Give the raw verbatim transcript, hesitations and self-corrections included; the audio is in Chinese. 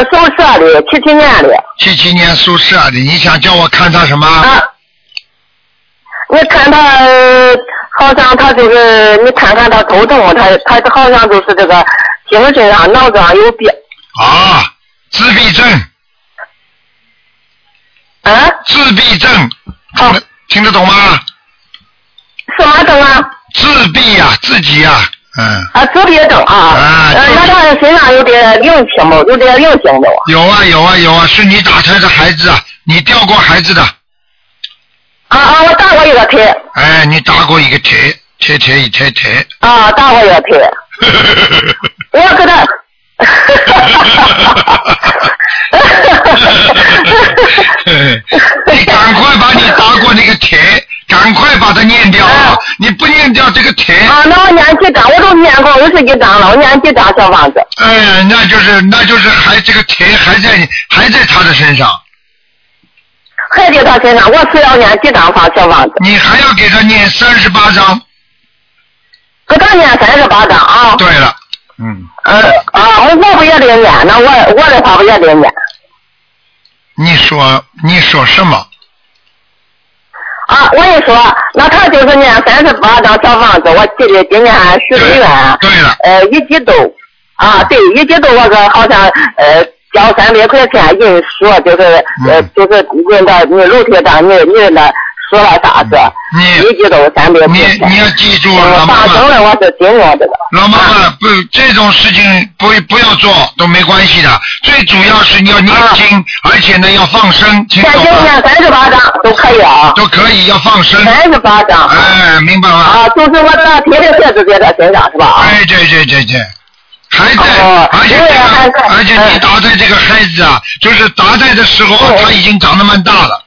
属蛇的，七七年的。 七七年属蛇的，你想叫我看他什么？ 啊，你看他好像他就是，你看看他头痛，他他好像就是这个精神上、脑子上有病。 啊，自闭症。 啊？ 自闭症。 好、 听得听得懂吗？ 什么症啊？ 自闭呀、啊，自己呀、啊。嗯啊，自闭症啊， 啊呃，那他身上有点灵性不？有点灵性的。 有啊有啊有啊，是你打胎的孩子啊，你掉过孩子的。 啊啊，我打过一个胎。 哎，你打过一个胎，胎胎一胎胎。 啊，打过一个胎。我给他。 你赶快把你打过那个帖，赶快把它念掉啊！你不念掉这个帖啊，那我念几张？我都念过五十几张了，我念几张小房子？ 哎，那就是那就是还这个帖还在还在他的身上， 还在他身上，我是要念几张发小房子？ 你还要给他念三十八张。 给他念三十八张啊？ 对了，嗯。 呃啊，我我不也得念，那我我的话不也得念？ 你说你说什么？ 啊，我一说，那他就是念三十八张小房子，我记得今年许的愿， 对了， 呃，一季度，啊，对，一季度我个好像呃交三百块钱印说，就是、嗯、呃就是印到你楼梯上，你你那说了啥子？ 你一季度三百块钱。 你你要记住，老妈妈。 发生了，我是经过这个。 老妈妈， 啊、 不，这种事情不不要做都没关系的，最主要是你要念经，啊、而且呢要放生，听懂吗？ 现在念三十八张都可以啊。 都可以，要放生。 三十八张。 哎，明白吗？ 啊，就是我打贴的孩子在他身上是吧？ 哎，对对对对。还在， 哦、 而且这个，而且你打胎这个孩子啊，就是打胎的时候、嗯、他已经长得蛮大了。